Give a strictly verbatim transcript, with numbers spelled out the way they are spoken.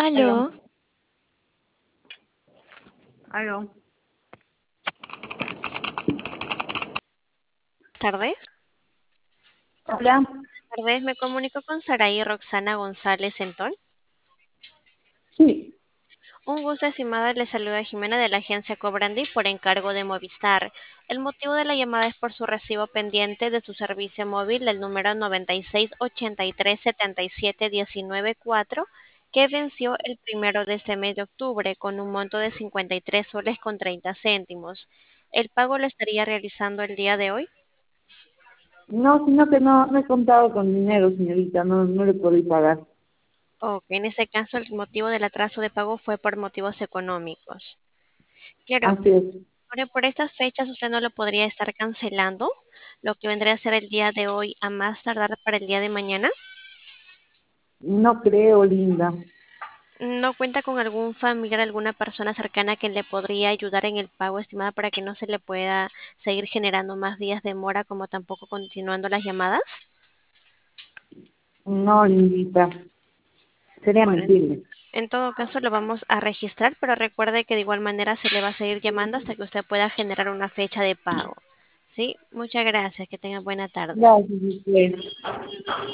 Aló, Aló, aló. Tardes. Hola. Tardes, me comunico con Saraí Roxana González Centón. Sí, Un gusto, estimada, le saluda Jimena de la agencia Cobrandi por encargo de Movistar. El motivo de la llamada es por su recibo pendiente de su servicio móvil, el número noventa y seis ochenta y tres setenta y siete diecinueve cuatro, que venció el primero de este mes de octubre con un monto de cincuenta y tres soles con treinta céntimos. ¿El pago lo estaría realizando el día de hoy? no, sino que no, no he contado con dinero, señorita, no, no le puedo pagar. Ok, en ese caso el motivo del atraso de pago fue por motivos económicos. Claro, Así es. ahora por estas fechas usted no lo podría estar cancelando, lo que vendría a ser el día de hoy a más tardar para el día de mañana. No creo, linda. ¿No cuenta con algún familiar, alguna persona cercana que le podría ayudar en el pago, estimada, para que no se le pueda seguir generando más días de mora, como tampoco continuando las llamadas? No, lindita. Sería Bueno, en mentirle. en todo caso lo vamos a registrar, pero recuerde que de igual manera se le va a seguir llamando hasta que usted pueda generar una fecha de pago. Sí, muchas gracias, que tenga buena tarde. Gracias, usted.